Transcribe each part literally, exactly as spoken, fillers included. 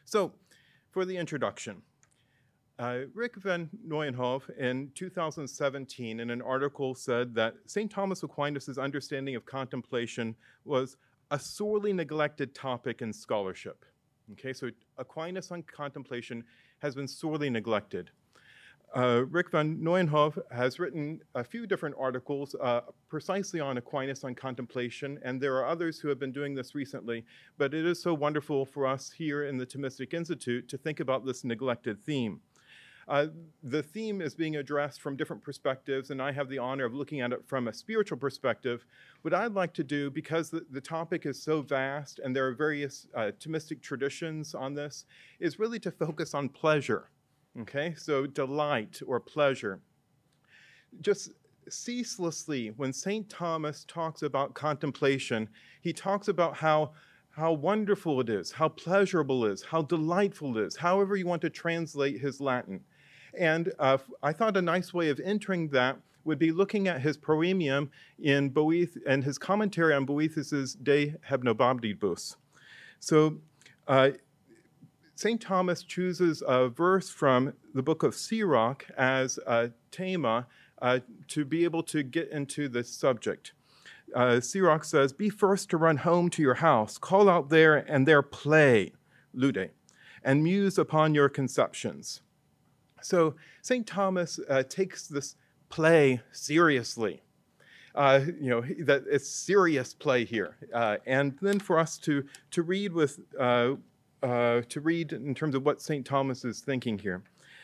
So, for the introduction, uh, Rick van Nieuwenhof in two thousand seventeen in an article said that Saint Thomas Aquinas' understanding of contemplation was a sorely neglected topic in scholarship. Okay, so Aquinas on contemplation has been sorely neglected. Uh, Rick van Nieuwenhof has written a few different articles uh, precisely on Aquinas on contemplation, and there are others who have been doing this recently, but it is so wonderful for us here in the Thomistic Institute to think about this neglected theme. Uh, the theme is being addressed from different perspectives, and I have the honor of looking at it from a spiritual perspective. What I'd like to do, because the, the topic is so vast and there are various uh, Thomistic traditions on this, is really to focus on pleasure. Okay, so delight or pleasure. Just ceaselessly, when Saint Thomas talks about contemplation, he talks about how, how wonderful it is, how pleasurable it is, how delightful it is, however you want to translate his Latin. And uh, I thought a nice way of entering that would be looking at his Proemium in Boeth and his commentary on Boethus' De Hypnobabdibus. So, uh, Saint Thomas chooses a verse from the book of Sirach as a tema uh, to be able to get into the subject. Uh, Sirach says, "Be first to run home to your house, call out there and there play, lude, and muse upon your conceptions." So Saint Thomas uh, takes this play seriously. Uh, you know, that it's serious play here. Uh, and then for us to, to read with uh, Uh, to read in terms of what Saint Thomas is thinking here.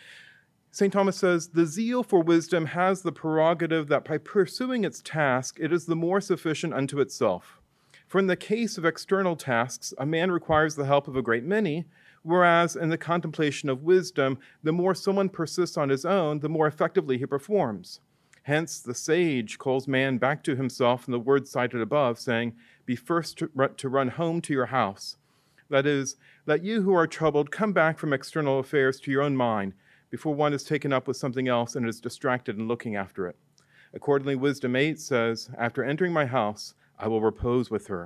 Saint Thomas says, "The zeal for wisdom has the prerogative that by pursuing its task, it is the more sufficient unto itself. For in the case of external tasks, a man requires the help of a great many, whereas in the contemplation of wisdom, the more someone persists on his own, the more effectively he performs. Hence, the sage calls man back to himself in the words cited above, saying, 'Be first to run, to run home to your house.' That is, let you who are troubled come back from external affairs to your own mind before one is taken up with something else and is distracted in looking after it. Accordingly, Wisdom eight says, 'After entering my house, I will repose with her.'"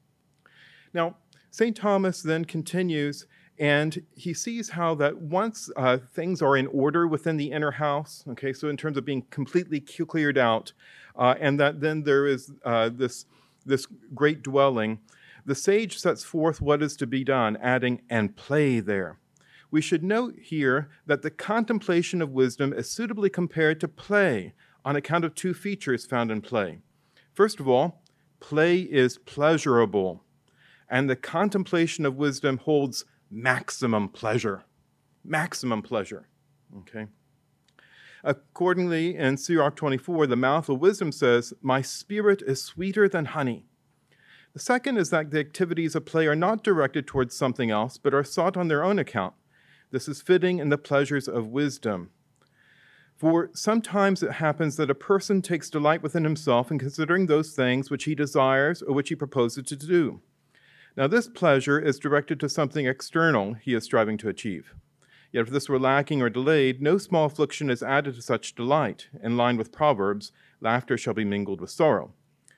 Now, Saint Thomas then continues, and he sees how that once uh, things are in order within the inner house, okay, so in terms of being completely cleared out, uh, and that then there is uh, this, this great dwelling, the sage sets forth what is to be done, adding, "and play there." We should note here that the contemplation of wisdom is suitably compared to play on account of two features found in play. First of all, play is pleasurable, and the contemplation of wisdom holds maximum pleasure. Maximum pleasure, okay? Accordingly, in Sirach twenty-four, the mouth of wisdom says, "My spirit is sweeter than honey." The second is that the activities of play are not directed towards something else, but are sought on their own account. This is fitting in the pleasures of wisdom. For sometimes it happens that a person takes delight within himself in considering those things which he desires or which he proposes to do. Now this pleasure is directed to something external he is striving to achieve. Yet if this were lacking or delayed, no small affliction is added to such delight. In line with Proverbs, laughter shall be mingled with sorrow.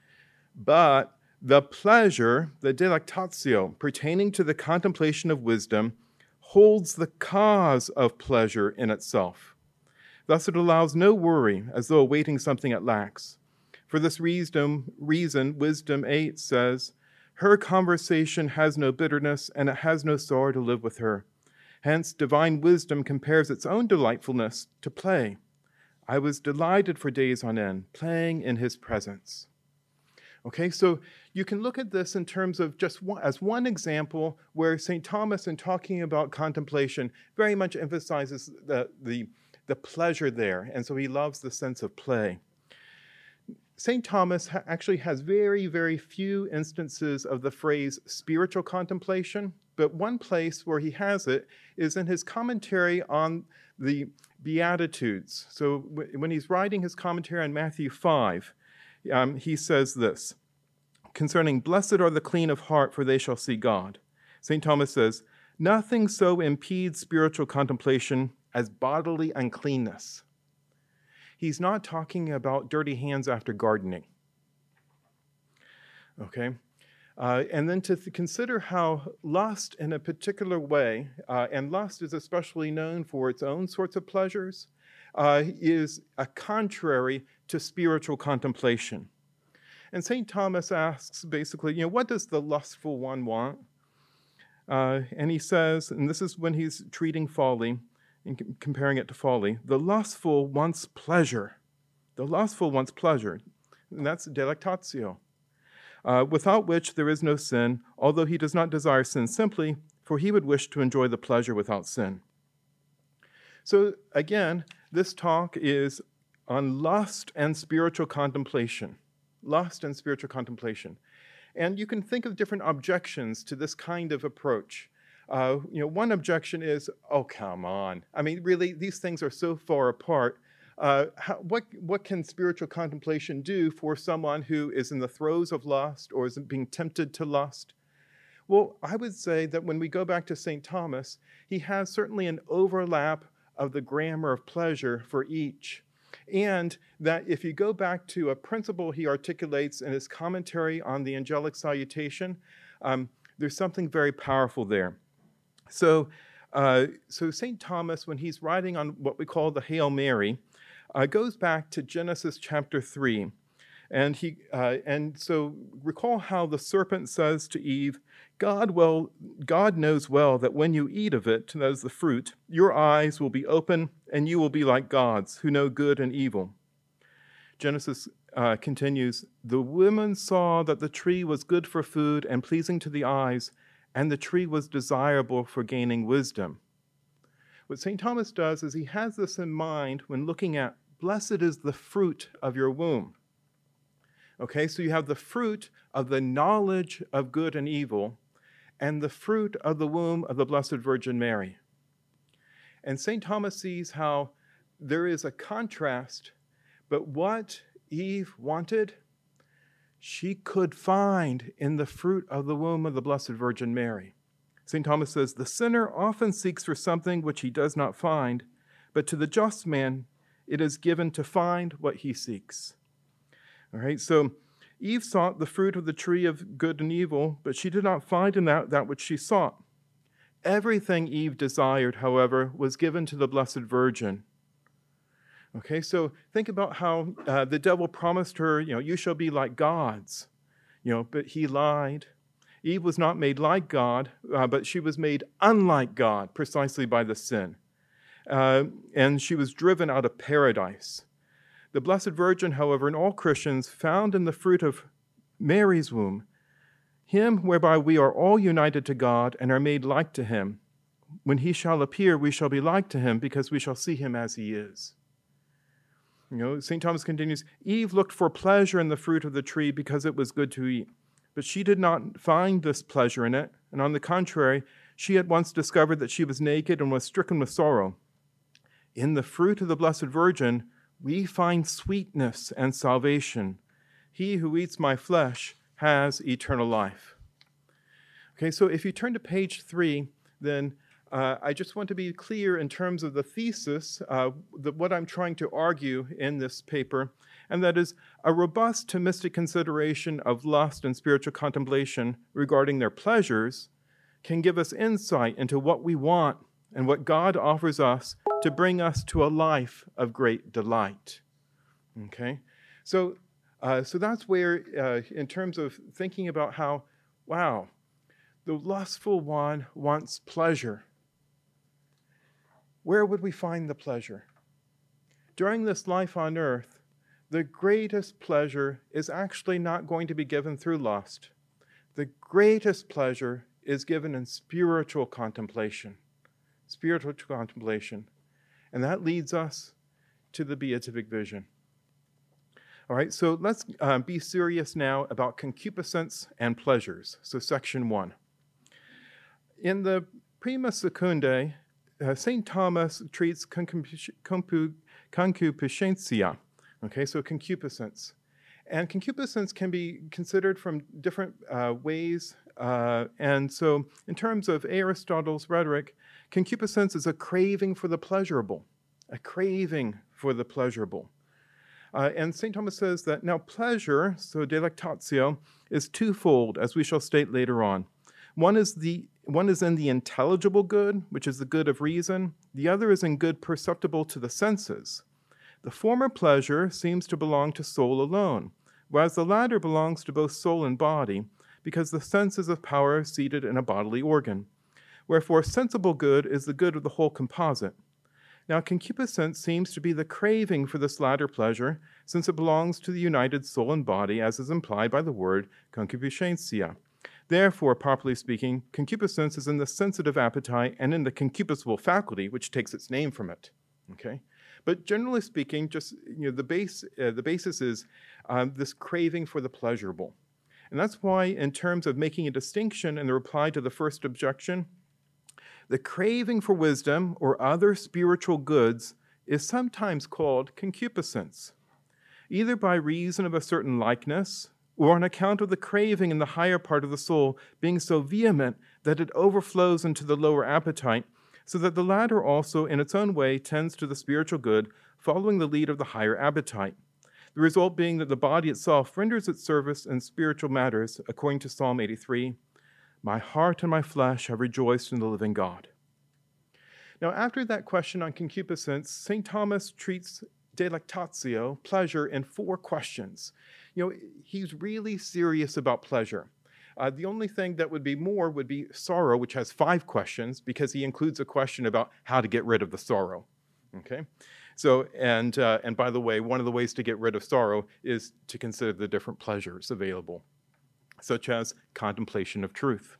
But the pleasure, the delectatio, pertaining to the contemplation of wisdom, holds the cause of pleasure in itself. Thus it allows no worry, as though awaiting something it lacks. For this reason, reason Wisdom eight says, "Her conversation has no bitterness, and it has no sorrow to live with her. Hence, divine wisdom compares its own delightfulness to play. I was delighted for days on end, playing in his presence." Okay, so you can look at this in terms of just one, as one example where Saint Thomas, in talking about contemplation, very much emphasizes the, the, the pleasure there, and so he loves the sense of play. Saint Thomas ha- actually has very, very few instances of the phrase spiritual contemplation, but one place where he has it is in his commentary on the Beatitudes. So w- when he's writing his commentary on Matthew five, Um, he says this, concerning "Blessed are the clean of heart, for they shall see God." Saint Thomas says, "Nothing so impedes spiritual contemplation as bodily uncleanness." He's not talking about dirty hands after gardening. Okay? Uh, and then to th- consider how lust in a particular way, uh, and lust is especially known for its own sorts of pleasures, uh, is a contrary to spiritual contemplation. And Saint Thomas asks basically, you know, what does the lustful one want? Uh, and he says, and this is when he's treating folly and c- comparing it to folly, the lustful wants pleasure. The lustful wants pleasure, and that's delectatio. Uh, without which there is no sin, although he does not desire sin simply, for he would wish to enjoy the pleasure without sin. So again, this talk is on lust and spiritual contemplation. Lust and spiritual contemplation. And you can think of different objections to this kind of approach. Uh, you know, one objection is, oh, come on. I mean, really, these things are so far apart. Uh, how, what, what can spiritual contemplation do for someone who is in the throes of lust or is being tempted to lust? Well, I would say that when we go back to Saint Thomas, he has certainly an overlap of the grammar of pleasure for each. And that if you go back to a principle he articulates in his commentary on the angelic salutation, um, there's something very powerful there. So, uh, so Saint Thomas, when he's writing on what we call the Hail Mary, uh, goes back to Genesis chapter three. And, he, uh, and so recall how the serpent says to Eve, God, well, God knows well that when you eat of it, that is the fruit, your eyes will be open and you will be like gods who know good and evil. Genesis uh, continues, the woman saw that the tree was good for food and pleasing to the eyes, and the tree was desirable for gaining wisdom. What Saint Thomas does is he has this in mind when looking at, blessed is the fruit of your womb. Okay, so you have the fruit of the knowledge of good and evil and the fruit of the womb of the Blessed Virgin Mary. And Saint Thomas sees how there is a contrast, but what Eve wanted, she could find in the fruit of the womb of the Blessed Virgin Mary. Saint Thomas says, the sinner often seeks for something which he does not find, but to the just man it is given to find what he seeks. All right, so Eve sought the fruit of the tree of good and evil, but she did not find in that that which she sought. Everything Eve desired, however, was given to the Blessed Virgin. Okay, so think about how uh, the devil promised her, you know, you shall be like gods, you know, but he lied. Eve was not made like God, uh, but she was made unlike God precisely by the sin. Uh, and she was driven out of paradise. The Blessed Virgin, however, and all Christians found in the fruit of Mary's womb, him whereby we are all united to God and are made like to him. When he shall appear, we shall be like to him because we shall see him as he is. You know, Saint Thomas continues, Eve looked for pleasure in the fruit of the tree because it was good to eat. But she did not find this pleasure in it, and on the contrary, she at once discovered that she was naked and was stricken with sorrow. In the fruit of the Blessed Virgin, we find sweetness and salvation. He who eats my flesh has eternal life. Okay, so if you turn to page three, then uh, I just want to be clear in terms of the thesis, uh, the, what I'm trying to argue in this paper, and that is a robust Thomistic consideration of lust and spiritual contemplation regarding their pleasures can give us insight into what we want and what God offers us to bring us to a life of great delight. Okay, so uh, so that's where, uh, in terms of thinking about how, wow, the lustful one wants pleasure. Where would we find the pleasure? During this life on earth, the greatest pleasure is actually not going to be given through lust. The greatest pleasure is given in spiritual contemplation. Spiritual contemplation. And that leads us to the beatific vision. All right, so let's uh, be serious now about concupiscence and pleasures. So section one. In the Prima Secundae, uh, Saint Thomas treats concupiscentia, okay, so concupiscence. And concupiscence can be considered from different uh, ways. Uh, and so in terms of Aristotle's rhetoric, concupiscence is a craving for the pleasurable, a craving for the pleasurable. Uh, and Saint Thomas says that now pleasure, so delectatio, is twofold, as we shall state later on. One is the one is in the intelligible good, which is the good of reason. The other is in good perceptible to the senses. The former pleasure seems to belong to soul alone, whereas the latter belongs to both soul and body, because the sense is a power seated in a bodily organ. Wherefore sensible good is the good of the whole composite. Now concupiscence seems to be the craving for this latter pleasure, since it belongs to the united soul and body, as is implied by the word concupiscentia. Therefore, properly speaking, concupiscence is in the sensitive appetite and in the concupiscible faculty, which takes its name from it. Okay? But generally speaking, just you know, the base, uh, the basis is um, this craving for the pleasurable. And that's why, in terms of making a distinction in the reply to the first objection, the craving for wisdom or other spiritual goods is sometimes called concupiscence, either by reason of a certain likeness or on account of the craving in the higher part of the soul being so vehement that it overflows into the lower appetite, so that the latter also in its own way tends to the spiritual good, following the lead of the higher appetite. The result being that the body itself renders its service in spiritual matters, according to Psalm eighty-three, "My heart and my flesh have rejoiced in the living God." Now, after that question on concupiscence, Saint Thomas treats delectatio, pleasure, in four questions. You know, he's really serious about pleasure. Uh, the only thing that would be more would be sorrow, which has five questions, because he includes a question about how to get rid of the sorrow. Okay? So, and, uh, and by the way, one of the ways to get rid of sorrow is to consider the different pleasures available, such as contemplation of truth.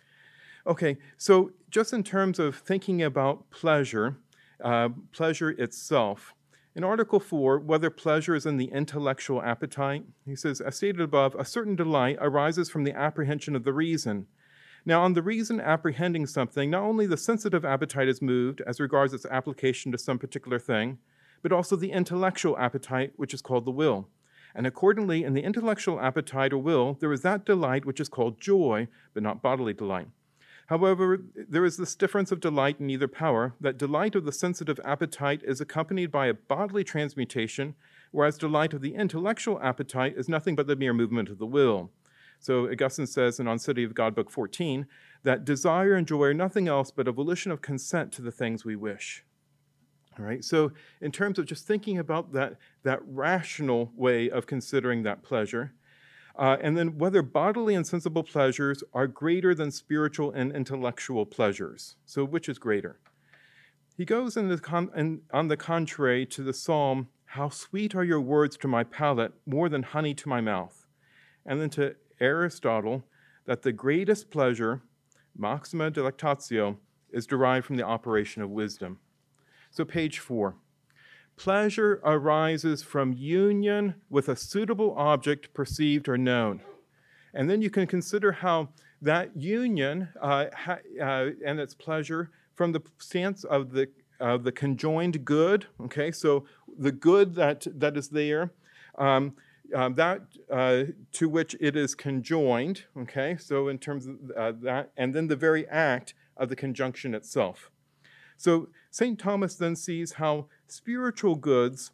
Okay, so just in terms of thinking about pleasure, uh, pleasure itself, in Article four, whether pleasure is in the intellectual appetite, he says, as stated above, a certain delight arises from the apprehension of the reason. Now, on the reason apprehending something, not only the sensitive appetite is moved as regards its application to some particular thing, but also the intellectual appetite, which is called the will. And accordingly, in the intellectual appetite or will, there is that delight which is called joy, but not bodily delight. However, there is this difference of delight in either power, that delight of the sensitive appetite is accompanied by a bodily transmutation, whereas delight of the intellectual appetite is nothing but the mere movement of the will. So Augustine says in On City of God, Book fourteen, that desire and joy are nothing else but a volition of consent to the things we wish. All right, so in terms of just thinking about that, that rational way of considering that pleasure, Uh, and then whether bodily and sensible pleasures are greater than spiritual and intellectual pleasures. So which is greater? He goes in the con- in, on the contrary to the psalm, "How sweet are your words to my palate, more than honey to my mouth." And then to Aristotle, that the greatest pleasure, maxima delectatio, is derived from the operation of wisdom. So page four. Pleasure arises from union with a suitable object perceived or known. And then you can consider how that union uh, ha, uh, and its pleasure from the stance of the, uh, the conjoined good, okay, so the good that, that is there, um, uh, that uh, to which it is conjoined, okay, so in terms of uh, that, and then the very act of the conjunction itself. So Saint Thomas then sees how spiritual goods,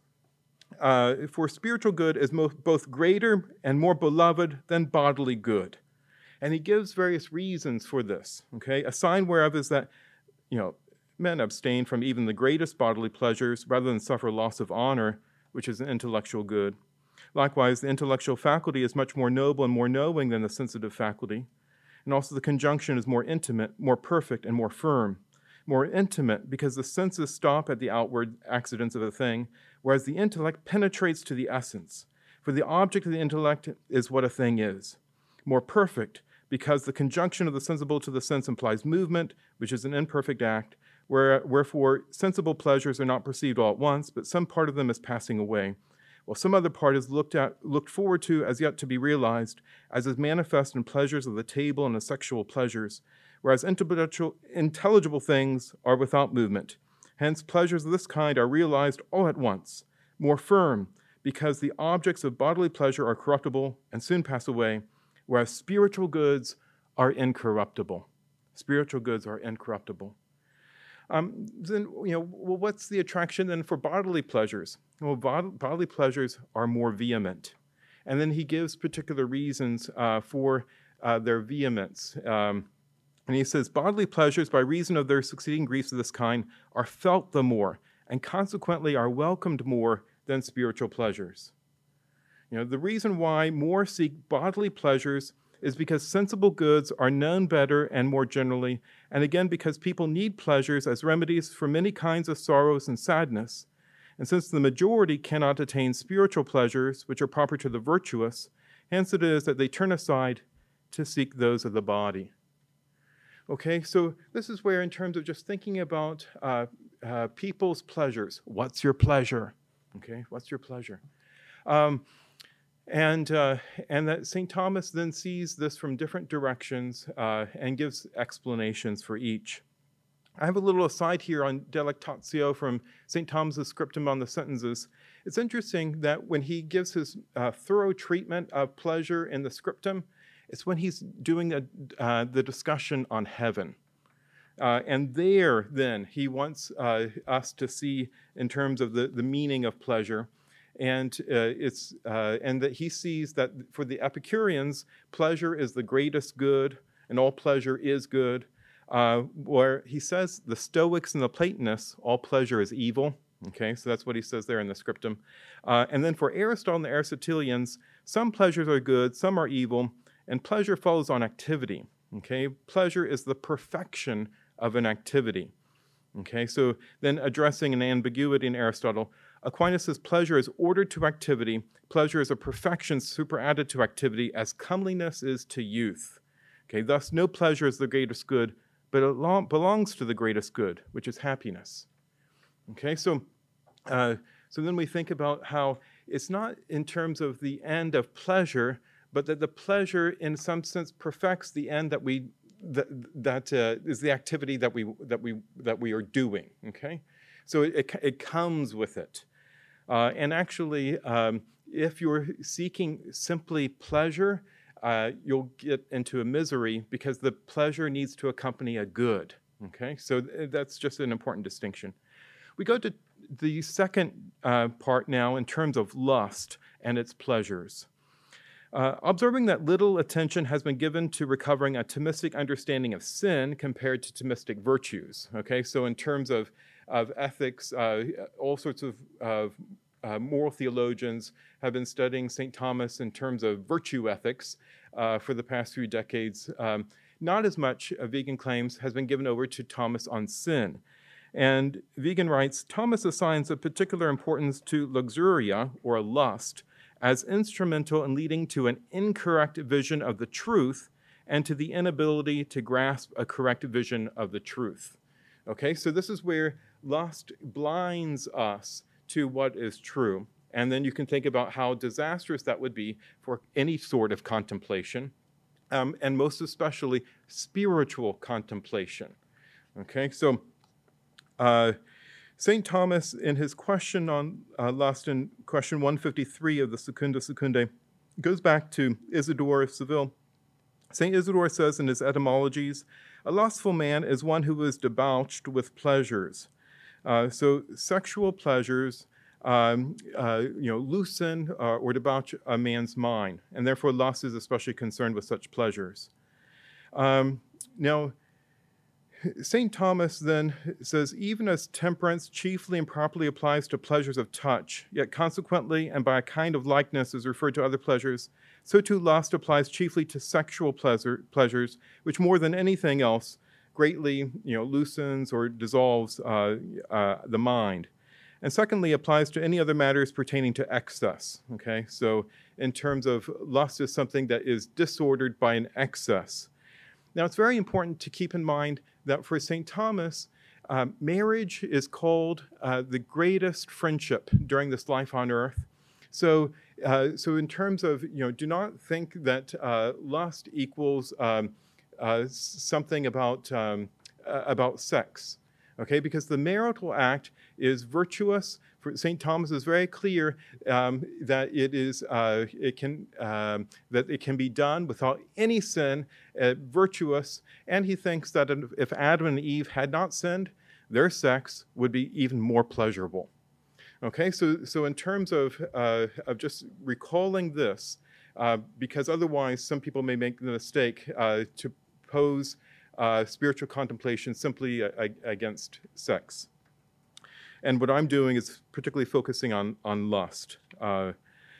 uh, for spiritual good is mo- both greater and more beloved than bodily good. And he gives various reasons for this, okay? A sign whereof is that, you know, men abstain from even the greatest bodily pleasures rather than suffer loss of honor, which is an intellectual good. Likewise, the intellectual faculty is much more noble and more knowing than the sensitive faculty. And also the conjunction is more intimate, more perfect, and more firm. More intimate because the senses stop at the outward accidents of a thing, whereas the intellect penetrates to the essence. For the object of the intellect is what a thing is. More perfect because the conjunction of the sensible to the sense implies movement, which is an imperfect act, where, wherefore sensible pleasures are not perceived all at once, but some part of them is passing away, while some other part is looked at, looked forward to as yet to be realized, as is manifest in pleasures of the table and the sexual pleasures, whereas intelligible, intelligible things are without movement. Hence, pleasures of this kind are realized all at once, more firm, because the objects of bodily pleasure are corruptible and soon pass away, whereas spiritual goods are incorruptible. Spiritual goods are incorruptible. Um, then, you know, well, what's the attraction then for bodily pleasures? Well, bod- bodily pleasures are more vehement. And then he gives particular reasons uh, for uh, their vehemence. Um, and he says, bodily pleasures, by reason of their succeeding griefs of this kind, are felt the more, and consequently are welcomed more than spiritual pleasures. You know, the reason why more seek bodily pleasures is because sensible goods are known better and more generally, and again because people need pleasures as remedies for many kinds of sorrows and sadness. And since the majority cannot attain spiritual pleasures, which are proper to the virtuous, hence it is that they turn aside to seek those of the body. Okay, so this is where, in terms of just thinking about uh, uh, people's pleasures, what's your pleasure? Okay, what's your pleasure? Um, And, uh, and that Saint Thomas then sees this from different directions uh, and gives explanations for each. I have a little aside here on Delectatio from Saint Thomas's Scriptum on the Sentences. It's interesting that when he gives his uh, thorough treatment of pleasure in the Scriptum, it's when he's doing a, uh, the discussion on heaven. Uh, and there, then, he wants uh, us to see in terms of the, the meaning of pleasure. And uh, it's uh, and that he sees that for the Epicureans, pleasure is the greatest good, and all pleasure is good. Uh, where he says the Stoics and the Platonists, all pleasure is evil. Okay, so that's what he says there in the Scriptum. Uh, and then for Aristotle and the Aristotelians, some pleasures are good, some are evil, and pleasure follows on activity. Okay, pleasure is the perfection of an activity. Okay, so then addressing an ambiguity in Aristotle, Aquinas says pleasure is ordered to activity. Pleasure is a perfection superadded to activity as comeliness is to youth. Okay, thus no pleasure is the greatest good, but it lo- belongs to the greatest good, which is happiness. Okay, so, uh, so then we think about how it's not in terms of the end of pleasure, but that the pleasure in some sense perfects the end that we that, that uh, is the activity that we that we that we are doing. Okay, so it it, it comes with it. Uh, and actually, um, if you're seeking simply pleasure, uh, you'll get into a misery because the pleasure needs to accompany a good. Okay, so th- that's just an important distinction. We go to the second uh, part now in terms of lust and its pleasures. Uh, observing that little attention has been given to recovering a Thomistic understanding of sin compared to Thomistic virtues. Okay, so in terms of of ethics, uh, all sorts of, of uh, moral theologians have been studying Saint Thomas in terms of virtue ethics uh, for the past few decades. Um, not as much, uh, Wigan claims, has been given over to Thomas on sin. And Wigan writes, Thomas assigns a particular importance to luxuria, or lust, as instrumental in leading to an incorrect vision of the truth and to the inability to grasp a correct vision of the truth. Okay, so this is where lust blinds us to what is true. And then you can think about how disastrous that would be for any sort of contemplation, um, and most especially spiritual contemplation. Okay, so uh, Saint Thomas, in his question on uh, lust, in question one fifty-three of the Secunda Secundae, goes back to Isidore of Seville. Saint Isidore says in his Etymologies, a lustful man is one who is debauched with pleasures. Uh, so sexual pleasures, um, uh, you know, loosen uh, or debauch a man's mind, and therefore lust is especially concerned with such pleasures. Um, now, Saint Thomas then says, even as temperance chiefly and properly applies to pleasures of touch, yet consequently and by a kind of likeness is referred to other pleasures, so too lust applies chiefly to sexual pleasure, pleasures, which more than anything else greatly, you know, loosens or dissolves uh, uh, the mind. And secondly, applies to any other matters pertaining to excess. Okay, so in terms of lust is something that is disordered by an excess. Now, it's very important to keep in mind that for Saint Thomas, uh, marriage is called uh, the greatest friendship during this life on earth. So, uh, so in terms of, you know, do not think that uh, lust equals um, uh, something about um, uh, about sex, okay? Because the marital act is virtuous. For Saint Thomas is very clear um, that it is uh, it can um, that it can be done without any sin, uh, virtuous. And he thinks that if Adam and Eve had not sinned, their sex would be even more pleasurable. Okay, so, so in terms of, uh, of just recalling this, uh, because otherwise some people may make the mistake uh, to pose uh, spiritual contemplation simply a, a, against sex. And what I'm doing is particularly focusing on, on lust. Uh,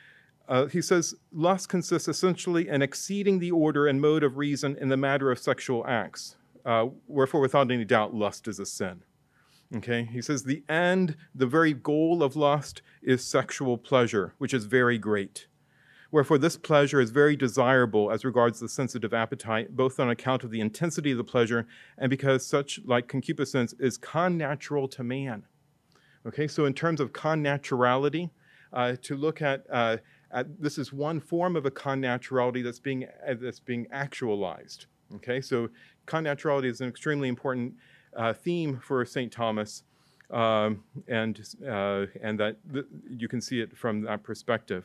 uh, he says, lust consists essentially in exceeding the order and mode of reason in the matter of sexual acts. Uh, wherefore, without any doubt, lust is a sin. Okay, he says the end, the very goal of lust is sexual pleasure, which is very great. Wherefore this pleasure is very desirable as regards the sensitive appetite, both on account of the intensity of the pleasure and because such like concupiscence is connatural to man. Okay, so in terms of connaturality, uh, to look at, uh, at, this is one form of a connaturality that's being, uh, that's being actualized. Okay, so connaturality is an extremely important Uh, theme for Saint Thomas, um, and, uh, and that th you can see it from that perspective.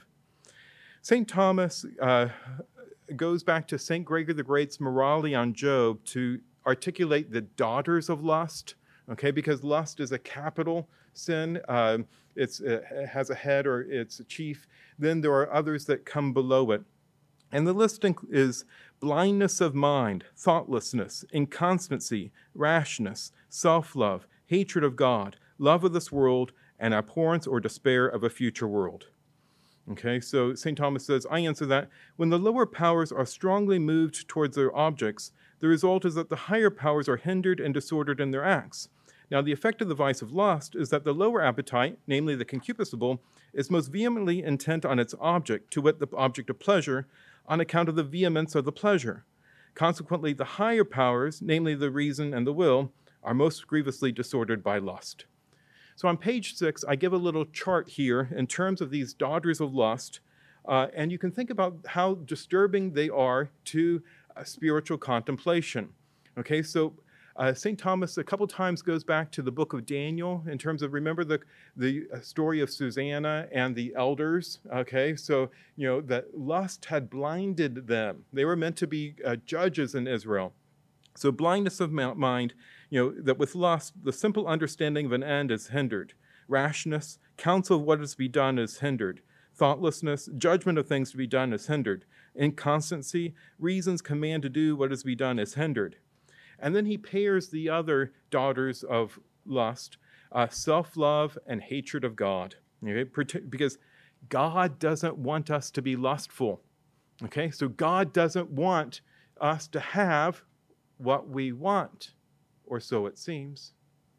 Saint Thomas uh, goes back to Saint Gregory the Great's Morale on Job to articulate the daughters of lust, okay, because lust is a capital sin. Um, it's, it has a head or it's a chief. Then there are others that come below it. And the list is blindness of mind, thoughtlessness, inconstancy, rashness, self-love, hatred of God, love of this world, and abhorrence or despair of a future world. Okay, so Saint Thomas says, I answer that when the lower powers are strongly moved towards their objects, the result is that the higher powers are hindered and disordered in their acts. Now, the effect of the vice of lust is that the lower appetite, namely the concupiscible, is most vehemently intent on its object, to wit, the object of pleasure, on account of the vehemence of the pleasure. Consequently, the higher powers, namely the reason and the will, are most grievously disordered by lust. So on page six, I give a little chart here in terms of these daughters of lust, uh, and you can think about how disturbing they are to uh, spiritual contemplation. Okay, so Uh, Saint Thomas a couple times goes back to the book of Daniel in terms of, remember the, the story of Susanna and the elders, okay? So, you know, that lust had blinded them. They were meant to be uh, judges in Israel. So blindness of mind, you know, that with lust, the simple understanding of an end is hindered. Rashness, counsel of what is to be done is hindered. Thoughtlessness, judgment of things to be done is hindered. Inconstancy, reason's command to do what is to be done is hindered. And then he pairs the other daughters of lust, uh, self-love and hatred of God, okay? Because God doesn't want us to be lustful, okay? So God doesn't want us to have what we want, or so it seems.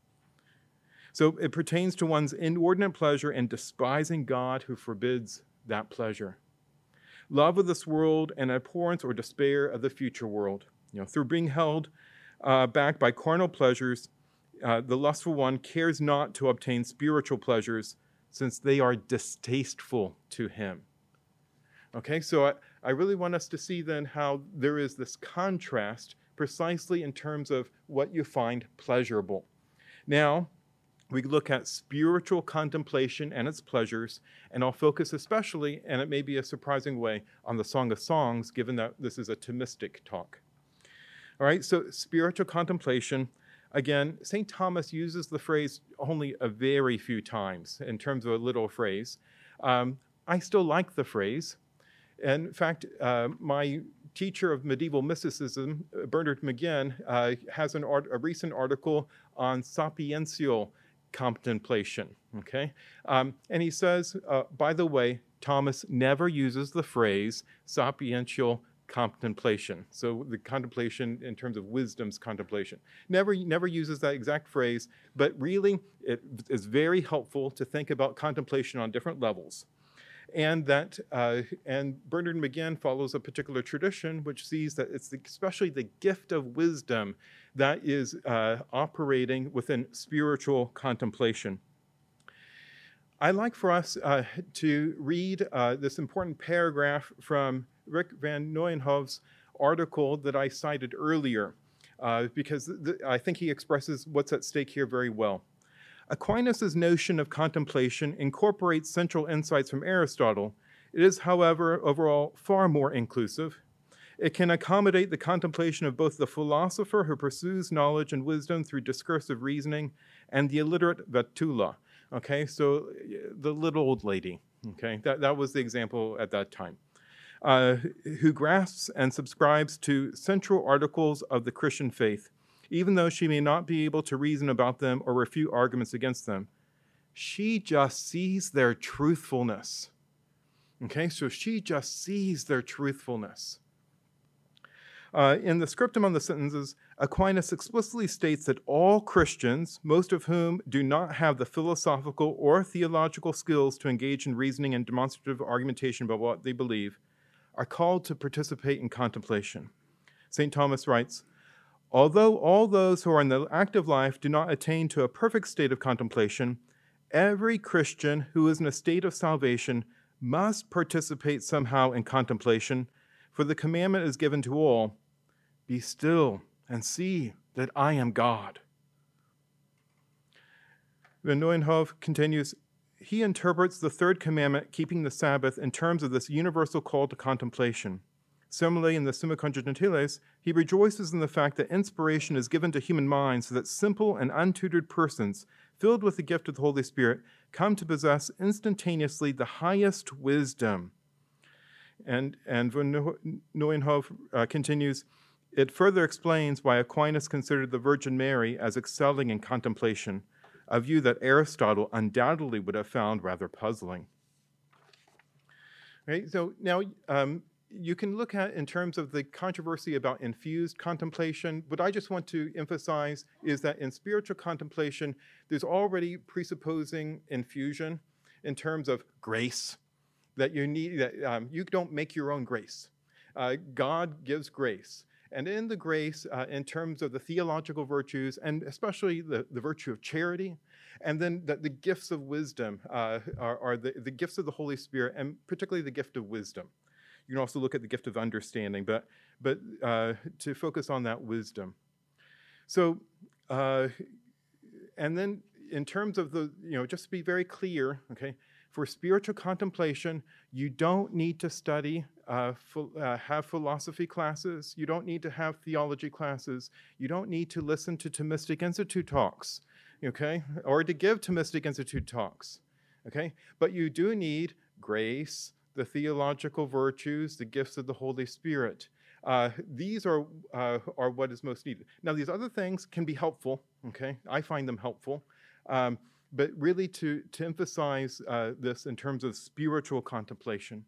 So it pertains to one's inordinate pleasure and despising God who forbids that pleasure. Love of this world and abhorrence or despair of the future world. You know, through being held Uh, backed by carnal pleasures, uh, the lustful one cares not to obtain spiritual pleasures since they are distasteful to him. Okay, so I, I really want us to see then how there is this contrast precisely in terms of what you find pleasurable. Now, we look at spiritual contemplation and its pleasures, and I'll focus especially, and it may be a surprising way, on the Song of Songs, given that this is a Thomistic talk. All right, so spiritual contemplation, again, Saint Thomas uses the phrase only a very few times in terms of a little phrase. Um, I still like the phrase. In fact, uh, my teacher of medieval mysticism, Bernard McGinn, uh, has an art, a recent article on sapiential contemplation, okay? Um, and he says, uh, by the way, Thomas never uses the phrase sapiential contemplation. So the contemplation in terms of wisdom's contemplation. Never, never uses that exact phrase, but really it is very helpful to think about contemplation on different levels. And that, uh, and Bernard McGinn follows a particular tradition which sees that it's the, especially the gift of wisdom that is uh, operating within spiritual contemplation. I'd like for us uh, to read uh, this important paragraph from Rick van Nieuwenhof's article that I cited earlier, uh, because th I think he expresses what's at stake here very well. Aquinas' notion of contemplation incorporates central insights from Aristotle. It is, however, overall far more inclusive. It can accommodate the contemplation of both the philosopher who pursues knowledge and wisdom through discursive reasoning and the illiterate Vetula. Okay, so the little old lady, okay, that, that was the example at that time, uh, who grasps and subscribes to central articles of the Christian faith, even though she may not be able to reason about them or refute arguments against them. She just sees their truthfulness. Okay, so she just sees their truthfulness. Uh, in the scriptum on the sentences, Aquinas explicitly states that all Christians, most of whom do not have the philosophical or theological skills to engage in reasoning and demonstrative argumentation about what they believe, are called to participate in contemplation. Saint Thomas writes, although all those who are in the active life do not attain to a perfect state of contemplation, every Christian who is in a state of salvation must participate somehow in contemplation, for the commandment is given to all, be still and see that I am God. Van Nieuwenhof continues, he interprets the third commandment, keeping the Sabbath, in terms of this universal call to contemplation. Similarly, in the Summa Contra Gentiles, he rejoices in the fact that inspiration is given to human minds so that simple and untutored persons, filled with the gift of the Holy Spirit, come to possess instantaneously the highest wisdom. And, and Van Nieuwenhof uh, continues, it further explains why Aquinas considered the Virgin Mary as excelling in contemplation, a view that Aristotle undoubtedly would have found rather puzzling. Right, so now um, you can look at in terms of the controversy about infused contemplation. What I just want to emphasize is that in spiritual contemplation, there's already presupposing infusion in terms of grace, that you need, that um, you don't make your own grace. Uh, God gives grace. And in the grace, uh, in terms of the theological virtues, and especially the, the virtue of charity, and then the, the gifts of wisdom uh, are, are the, the gifts of the Holy Spirit, and particularly the gift of wisdom. You can also look at the gift of understanding, but, but uh, to focus on that wisdom. So, uh, and then in terms of the, you know, just to be very clear, okay, for spiritual contemplation, you don't need to study, uh, ph uh, have philosophy classes. You don't need to have theology classes. You don't need to listen to Thomistic Institute talks, okay, or to give Thomistic Institute talks, okay? But you do need grace, the theological virtues, the gifts of the Holy Spirit. Uh, these are, uh, are what is most needed. Now, these other things can be helpful, okay? I find them helpful. Um, but really to, to emphasize uh, this in terms of spiritual contemplation.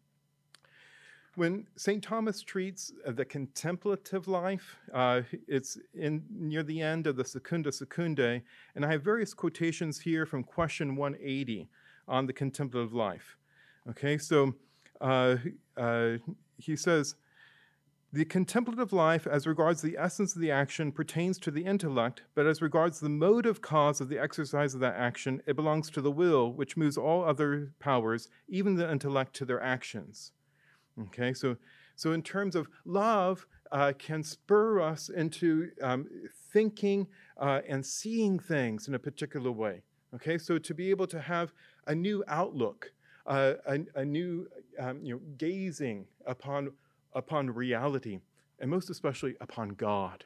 When Saint Thomas treats the contemplative life, uh, it's in near the end of the Secunda Secundae, and I have various quotations here from question one eighty on the contemplative life. Okay, so uh, uh, he says, the contemplative life, as regards the essence of the action, pertains to the intellect, but as regards the motive cause of the exercise of that action, it belongs to the will, which moves all other powers, even the intellect, to their actions. Okay, so, so in terms of love, uh, can spur us into um, thinking uh, and seeing things in a particular way. Okay, so to be able to have a new outlook, uh, a, a new, um, you know, gazing upon upon reality, and most especially upon God.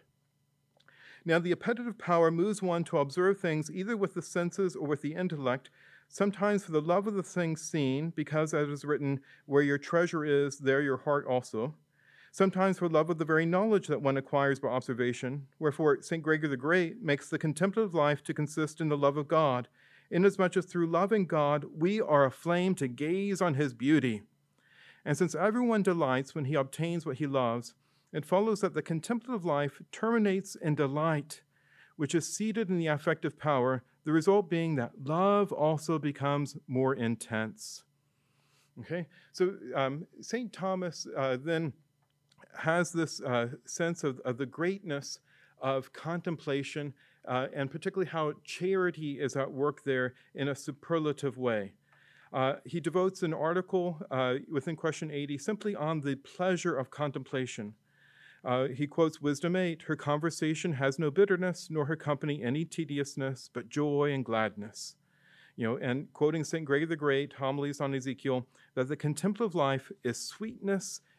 Now, the appetitive power moves one to observe things either with the senses or with the intellect, sometimes for the love of the things seen, because as is written, where your treasure is, there your heart also, sometimes for love of the very knowledge that one acquires by observation, wherefore Saint Gregory the Great makes the contemplative life to consist in the love of God, inasmuch as through loving God, we are aflame to gaze on his beauty. And since everyone delights when he obtains what he loves, it follows that the contemplative life terminates in delight, which is seated in the affective power, the result being that love also becomes more intense. Okay, so um, Saint Thomas uh, then has this uh, sense of, of the greatness of contemplation, uh, and particularly how charity is at work there in a superlative way. Uh, he devotes an article uh, within question eighty simply on the pleasure of contemplation. Uh, he quotes Wisdom eight, her conversation has no bitterness, nor her company any tediousness, but joy and gladness. You know, and quoting Saint Gregory the Great, homilies on Ezekiel, that the contemplative life is sweetness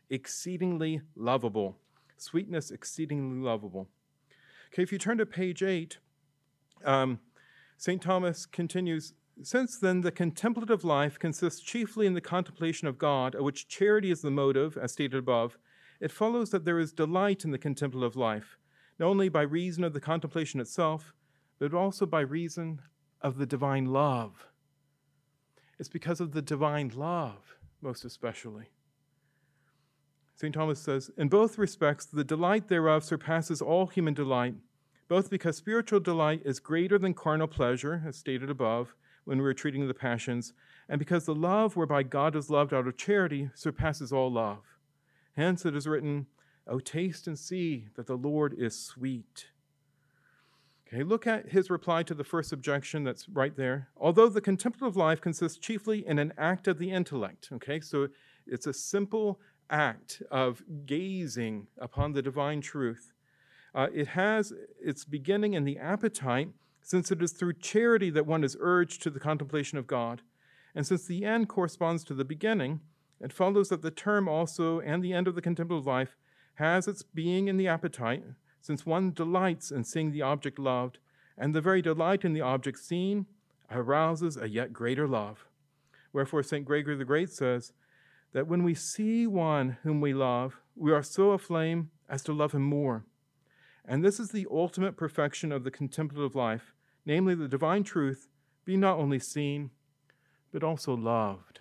exceedingly lovable. Sweetness, exceedingly lovable. Okay, if you turn to page eight, um, Saint Thomas continues, since then the contemplative life consists chiefly in the contemplation of God, of which charity is the motive, as stated above, it follows that there is delight in the contemplative life, not only by reason of the contemplation itself, but also by reason of the divine love. It's because of the divine love, most especially. Saint Thomas says, in both respects, the delight thereof surpasses all human delight, both because spiritual delight is greater than carnal pleasure, as stated above, when we were treating the passions, and because the love whereby God is loved out of charity surpasses all love. Hence it is written, O taste and see that the Lord is sweet. Okay, look at his reply to the first objection that's right there. Although the contemplative life consists chiefly in an act of the intellect, okay, so it's a simple act of gazing upon the divine truth. Uh, it has its beginning in the appetite, since it is through charity that one is urged to the contemplation of God. And since the end corresponds to the beginning, it follows that the term also and the end of the contemplative life has its being in the appetite, since one delights in seeing the object loved, and the very delight in the object seen arouses a yet greater love. Wherefore Saint Gregory the Great says that when we see one whom we love, we are so aflame as to love him more. And this is the ultimate perfection of the contemplative life, namely the divine truth being not only seen, but also loved.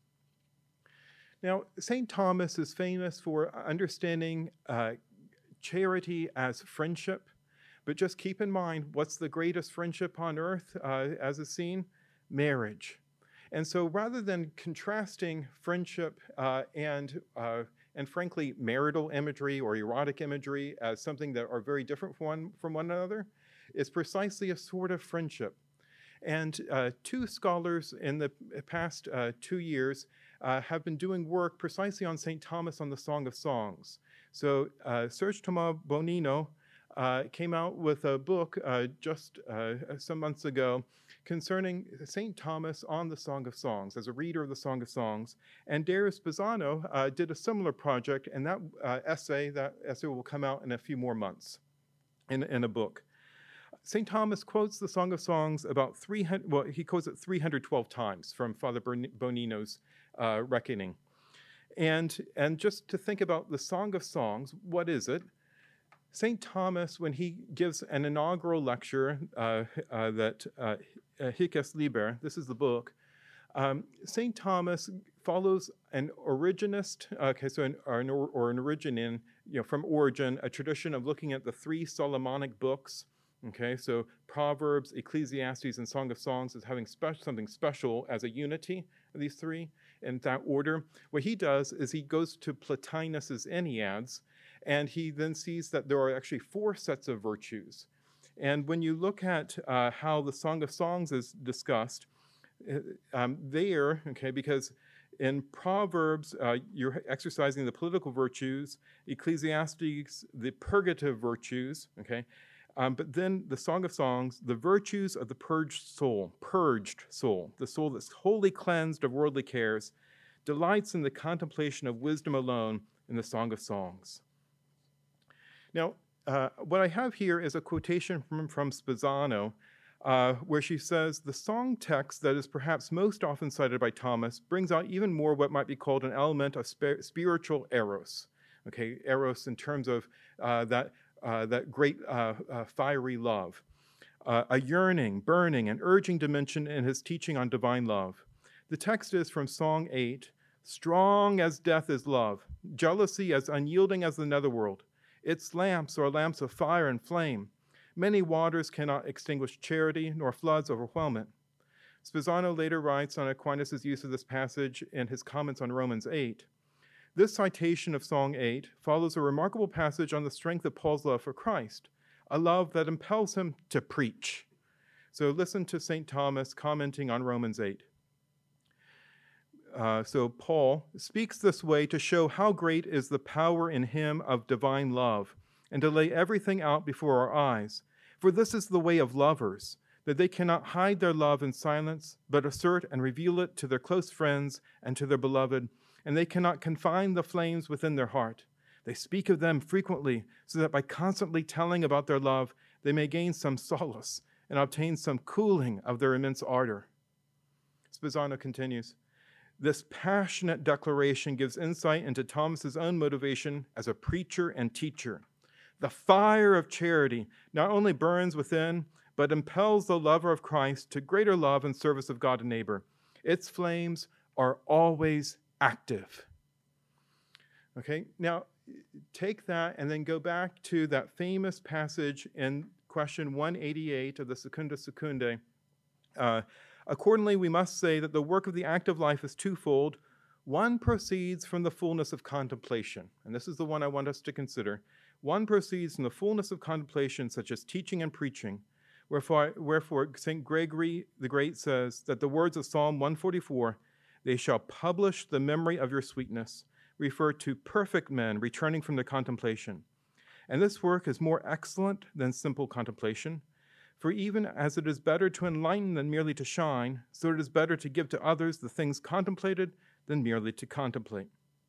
Now, Saint Thomas is famous for understanding uh, charity as friendship, but just keep in mind, what's the greatest friendship on earth uh, as is seen? Marriage. And so rather than contrasting friendship uh, and, uh, and frankly, marital imagery or erotic imagery as something that are very different from one, from one another, it's precisely a sort of friendship. And uh, two scholars in the past uh, two years uh, have been doing work precisely on Saint Thomas on the Song of Songs. So uh, Serge Thomas Bonino uh, came out with a book uh, just uh, some months ago concerning Saint Thomas on the Song of Songs, as a reader of the Song of Songs. And Darius Bazzano uh, did a similar project, and that uh, essay, that essay will come out in a few more months in, in a book. Saint Thomas quotes the Song of Songs about three hundred, well, he quotes it three hundred twelve times from Father Bonino's uh, reckoning. And, and just to think about the Song of Songs, what is it? Saint Thomas, when he gives an inaugural lecture uh, uh, that uh, Hic est Liber, this is the book, um, Saint Thomas follows an originist, okay, so an, or an, or an originin, you know, from Origen, a tradition of looking at the three Solomonic books. Okay, so Proverbs, Ecclesiastes, and Song of Songs is having spe- something special as a unity of these three in that order. What he does is he goes to Plotinus's Enneads, and he then sees that there are actually four sets of virtues. And when you look at uh, how the Song of Songs is discussed, um, there, okay, because in Proverbs, uh, you're exercising the political virtues, Ecclesiastes, the purgative virtues, okay, Um, but then the Song of Songs, the virtues of the purged soul, purged soul, the soul that's wholly cleansed of worldly cares, delights in the contemplation of wisdom alone in the Song of Songs. Now, uh, what I have here is a quotation from, from Spezzano, uh, where she says, the song text that is perhaps most often cited by Thomas brings out even more what might be called an element of sp- spiritual eros. Okay, eros in terms of uh, that Uh, that great uh, uh, fiery love, uh, a yearning, burning, and urging dimension in his teaching on divine love. The text is from Song eight, strong as death is love, jealousy as unyielding as the netherworld. Its lamps are lamps of fire and flame. Many waters cannot extinguish charity, nor floods overwhelm it. Spezzano later writes on Aquinas' use of this passage in his comments on Romans eight. This citation of Song eight follows a remarkable passage on the strength of Paul's love for Christ, a love that impels him to preach. So listen to Saint Thomas commenting on Romans eight. Uh, so Paul speaks this way to show how great is the power in him of divine love, and to lay everything out before our eyes. For this is the way of lovers, that they cannot hide their love in silence, but assert and reveal it to their close friends and to their beloved, and they cannot confine the flames within their heart. They speak of them frequently, so that by constantly telling about their love, they may gain some solace and obtain some cooling of their immense ardor. Spezzano continues, this passionate declaration gives insight into Thomas's own motivation as a preacher and teacher. The fire of charity not only burns within, but impels the lover of Christ to greater love and service of God and neighbor. Its flames are always active. Okay, now take that and then go back to that famous passage in question one eighty-eight of the Secunda Secundae. Uh, Accordingly, we must say that the work of the active life is twofold. One proceeds from the fullness of contemplation, and this is the one I want us to consider. One proceeds from the fullness of contemplation, such as teaching and preaching. Wherefore, wherefore Saint Gregory the Great says that the words of Psalm one forty-four, they shall publish the memory of your sweetness, refer to perfect men returning from their contemplation. And this work is more excellent than simple contemplation. For even as it is better to enlighten than merely to shine, so it is better to give to others the things contemplated than merely to contemplate.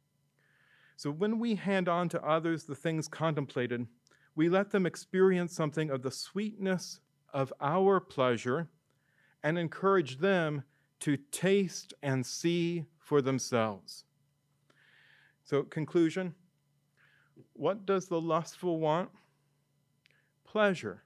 So when we hand on to others the things contemplated, we let them experience something of the sweetness of our pleasure and encourage them to taste and see for themselves. So, conclusion, what does the lustful want? Pleasure.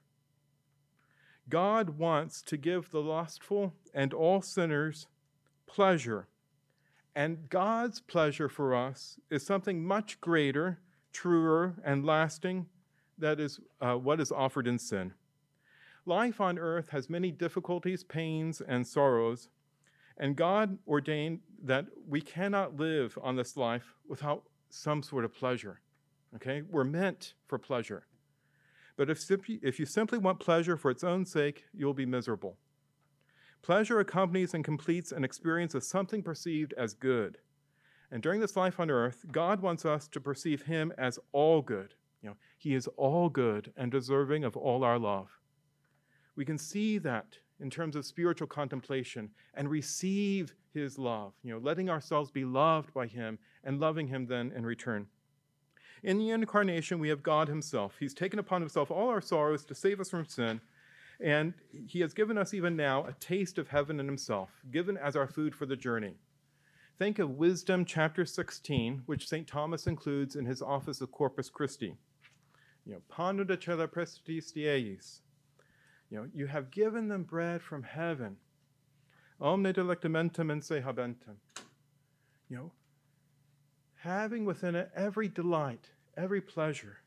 God wants to give the lustful and all sinners pleasure. And God's pleasure for us is something much greater, truer, and lasting. That is uh, what is offered in sin. Life on earth has many difficulties, pains, and sorrows, and God ordained that we cannot live on this life without some sort of pleasure. Okay? We're meant for pleasure. But if, if you simply want pleasure for its own sake, you'll be miserable. Pleasure accompanies and completes an experience of something perceived as good. And during this life on earth, God wants us to perceive him as all good. You know, he is all good and deserving of all our love. We can see that in terms of spiritual contemplation and receive his love, you know, letting ourselves be loved by him and loving him then in return. In the incarnation, we have God himself. He's taken upon himself all our sorrows to save us from sin, and he has given us even now a taste of heaven in himself, given as our food for the journey. Think of Wisdom chapter sixteen, which Saint Thomas includes in his office of Corpus Christi. You know, pano de cela prestis dieis. You know, you have given them bread from heaven. Omne delectamentum in se habentem. You know, having within it every delight, every pleasure.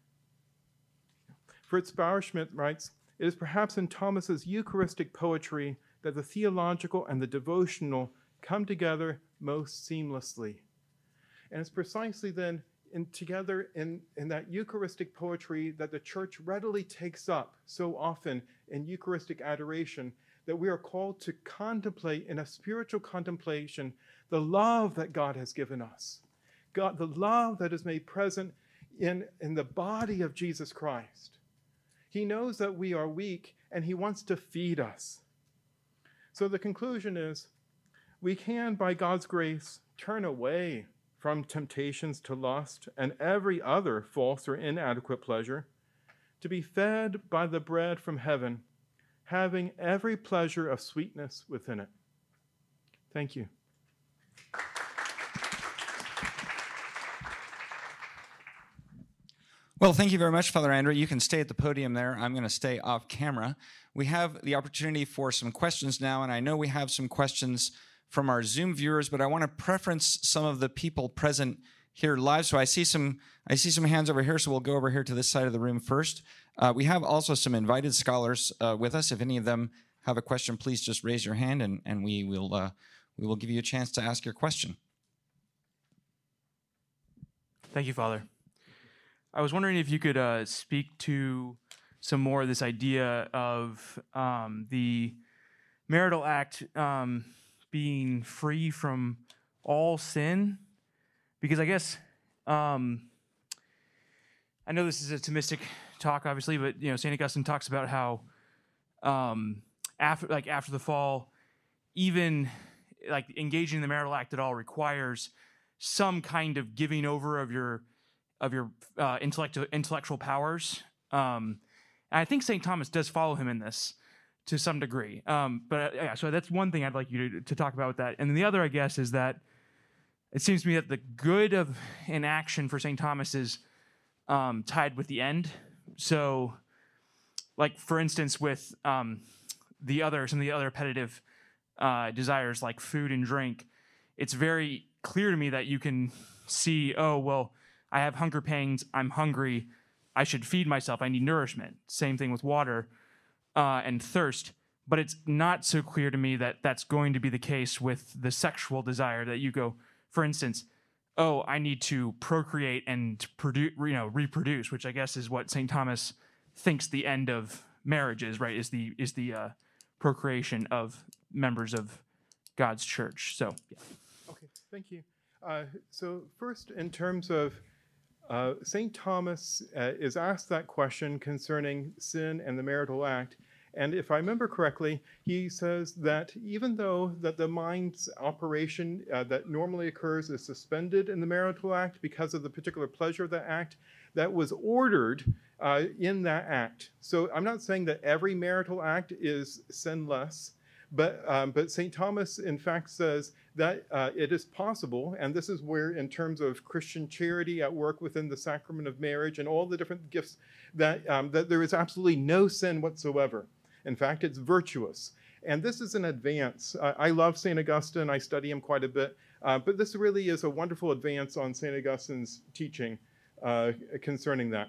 Fritz Bauerschmidt writes, it is perhaps in Thomas's Eucharistic poetry that the theological and the devotional come together most seamlessly. And it's precisely then in, together in, in that Eucharistic poetry that the Church readily takes up so often in Eucharistic adoration, that we are called to contemplate in a spiritual contemplation the love that God has given us. God, the love that is made present in, in the body of Jesus Christ. He knows that we are weak, and he wants to feed us. So the conclusion is, we can, by God's grace, turn away from temptations to lust and every other false or inadequate pleasure, to be fed by the bread from heaven, having every pleasure of sweetness within it. Thank you. Well, thank you very much, Father Andrew. You can stay at the podium there. I'm going to stay off camera. We have the opportunity for some questions now, and I know we have some questions from our Zoom viewers, but I want to preference some of the people present here live. So I see some I see some hands over here, so we'll go over here to this side of the room first. Uh, we have also some invited scholars uh, with us. If any of them have a question, please just raise your hand, and, and we will uh, we will give you a chance to ask your question. Thank you, Father. I was wondering if you could uh, speak to some more of this idea of um, the marital act um, being free from all sin, because I guess um, I know this is a Thomistic talk, obviously, but you know, Saint Augustine talks about how um, after, like after the fall, even like engaging in the marital act at all requires some kind of giving over of your of your uh, intellectual intellectual powers. Um, and I think Saint Thomas does follow him in this to some degree. Um, but uh, yeah, so that's one thing I'd like you to, to talk about with that. And then the other, I guess, is that it seems to me that the good of an action for Saint Thomas is um, tied with the end. So, like for instance, with um, the other some of the other repetitive uh, desires like food and drink, it's very clear to me that you can see, oh well, I have hunger pangs, I'm hungry, I should feed myself, I need nourishment. Same thing with water uh, and thirst. But it's not so clear to me that that's going to be the case with the sexual desire, that you go, for instance, oh, I need to procreate and produce, you know, reproduce, which I guess is what Saint Thomas thinks the end of marriage is, right? Is the is the uh, procreation of members of God's church. So, yeah. Okay, thank you. Uh, so first, in terms of uh, Saint Thomas uh, is asked that question concerning sin and the marital act. And if I remember correctly, he says that even though that the mind's operation uh, that normally occurs is suspended in the marital act because of the particular pleasure of that act, that was ordered uh, in that act. So I'm not saying that every marital act is sinless, but um, but Saint Thomas in fact says that uh, it is possible, and this is where in terms of Christian charity at work within the sacrament of marriage and all the different gifts, that um, that there is absolutely no sin whatsoever. In fact, it's virtuous. And this is an advance. Uh, I love Saint Augustine. I study him quite a bit. Uh, but this really is a wonderful advance on Saint Augustine's teaching uh, concerning that.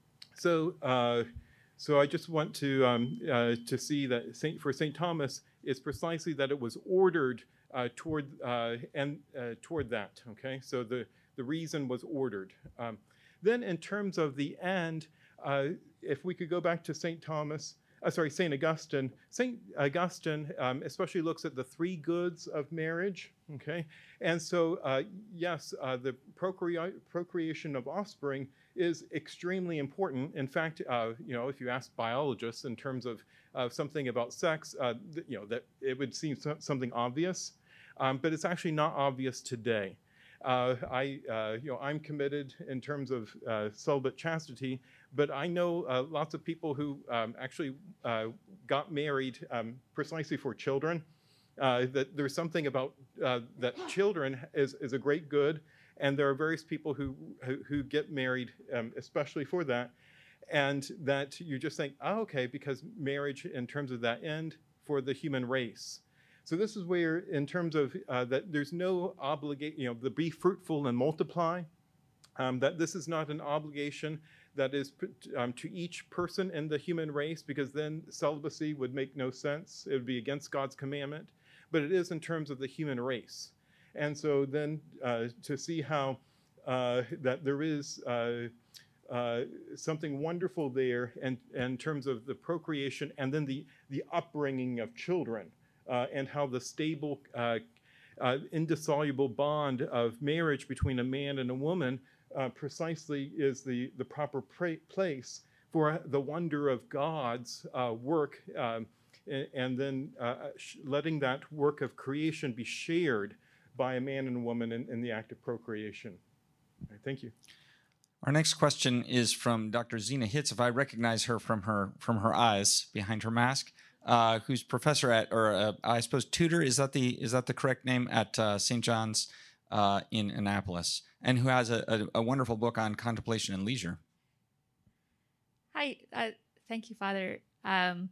So uh, so I just want to, um, uh, to see that Saint, for Saint Thomas, it's precisely that it was ordered uh, toward, uh, and, uh, toward that. Okay, so the, the reason was ordered. Um, then in terms of the end, uh, if we could go back to Saint Thomas, Uh, sorry, Saint Augustine. Saint Augustine um, especially looks at the three goods of marriage, okay? And so, uh, yes, uh, the procrea procreation of offspring is extremely important. In fact, uh, you know, if you ask biologists in terms of uh, something about sex, uh, th you know, that it would seem so something obvious, um, but it's actually not obvious today. Uh, I, uh, you know, I'm committed in terms of uh, celibate chastity, but I know uh, lots of people who um, actually uh, got married um, precisely for children. Uh, that there's something about uh, that children is, is a great good, and there are various people who who, who get married um, especially for that, and that you just think, oh, okay, because marriage in terms of that end for the human race. So this is where, in terms of uh, that, there's no obligation, you know, the be fruitful and multiply. Um, that this is not an obligation that is um, to each person in the human race, because then celibacy would make no sense. It would be against God's commandment. But it is in terms of the human race. And so then uh, to see how uh, that there is uh, uh, something wonderful there in, in terms of the procreation and then the, the upbringing of children. Uh, and how the stable, uh, uh, indissoluble bond of marriage between a man and a woman uh, precisely is the, the proper pra place for the wonder of God's uh, work, um, and, and then uh, letting that work of creation be shared by a man and a woman in, in the act of procreation. Right, thank you. Our next question is from Doctor Zena Hitz, if I recognize her from her, from her eyes behind her mask. Uh, who's professor at, or uh, I suppose tutor, is that the is that the correct name, at uh, Saint John's uh, in Annapolis, and who has a, a, a wonderful book on contemplation and leisure. Hi, uh, thank you, Father. Um,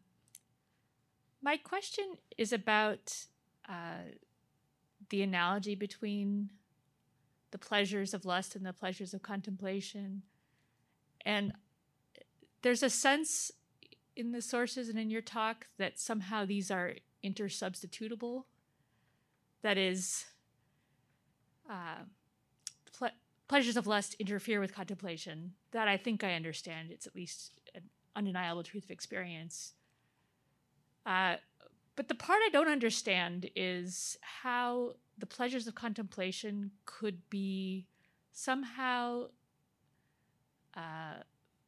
my question is about uh, the analogy between the pleasures of lust and the pleasures of contemplation, and there's a sense in the sources and in your talk that somehow these are intersubstitutable. That is, uh, ple pleasures of lust interfere with contemplation. That I think I understand. It's at least an undeniable truth of experience. Uh, but the part I don't understand is how the pleasures of contemplation could be somehow uh,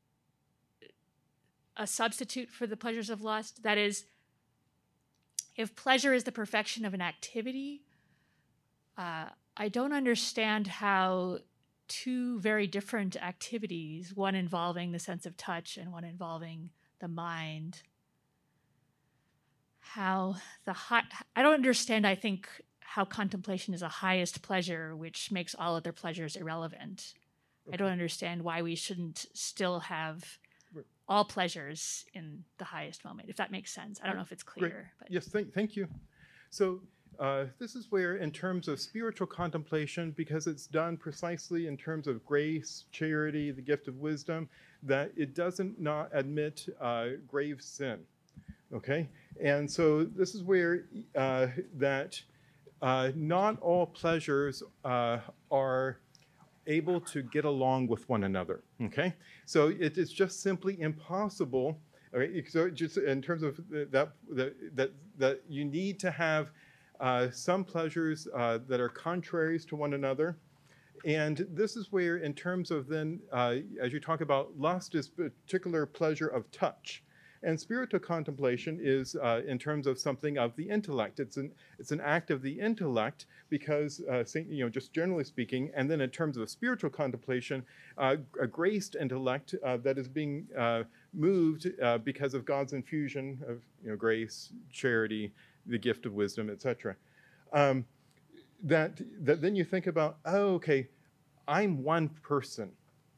a substitute for the pleasures of lust. That is, if pleasure is the perfection of an activity, uh, I don't understand how two very different activities, one involving the sense of touch and one involving the mind, how the high, I don't understand, I think, how contemplation is a highest pleasure, which makes all other pleasures irrelevant. I don't understand why we shouldn't still have Right. all pleasures in the highest moment, if that makes sense. I don't know if it's Great. clear. But Yes, thank, thank you. So uh, this is where, in terms of spiritual contemplation, because it's done precisely in terms of grace, charity, the gift of wisdom, that it doesn't not admit uh, grave sin. Okay, and so this is where uh, that uh, not all pleasures uh, are able to get along with one another. Okay, so it is just simply impossible. All right, so just in terms of that, that that that you need to have uh, some pleasures uh, that are contraries to one another. And this is where, in terms of then, uh, as you talk about lust, is particular pleasure of touch. And spiritual contemplation is uh, in terms of something of the intellect. It's an it's an act of the intellect because, uh, you know, just generally speaking. And then in terms of spiritual contemplation, uh, a graced intellect uh, that is being uh, moved uh, because of God's infusion of, you know, grace, charity, the gift of wisdom, et cetera. Um, that that then you think about, oh, okay, I'm one person.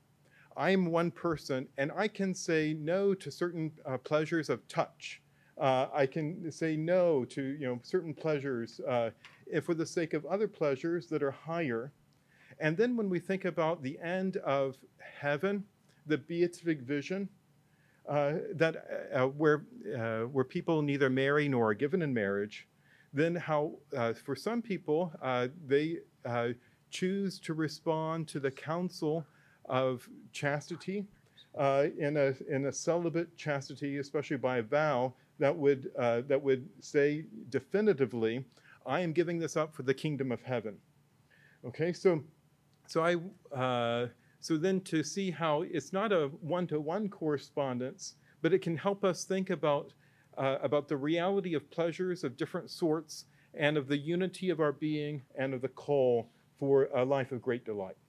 I'm one person, and I can say no to certain uh, pleasures of touch. Uh, I can say no to, you know, certain pleasures uh, if for the sake of other pleasures that are higher. And then when we think about the end of heaven, the beatific vision, uh, that uh, where uh, where people neither marry nor are given in marriage, then how uh, for some people uh, they uh, choose to respond to the counsel of chastity uh, in a in a celibate chastity, especially by a vow that would uh, that would say definitively, I am giving this up for the kingdom of heaven. Okay, so so I uh, so then to see how it's not a one-to-one correspondence, but it can help us think about uh, about the reality of pleasures of different sorts and of the unity of our being and of the call for a life of great delight.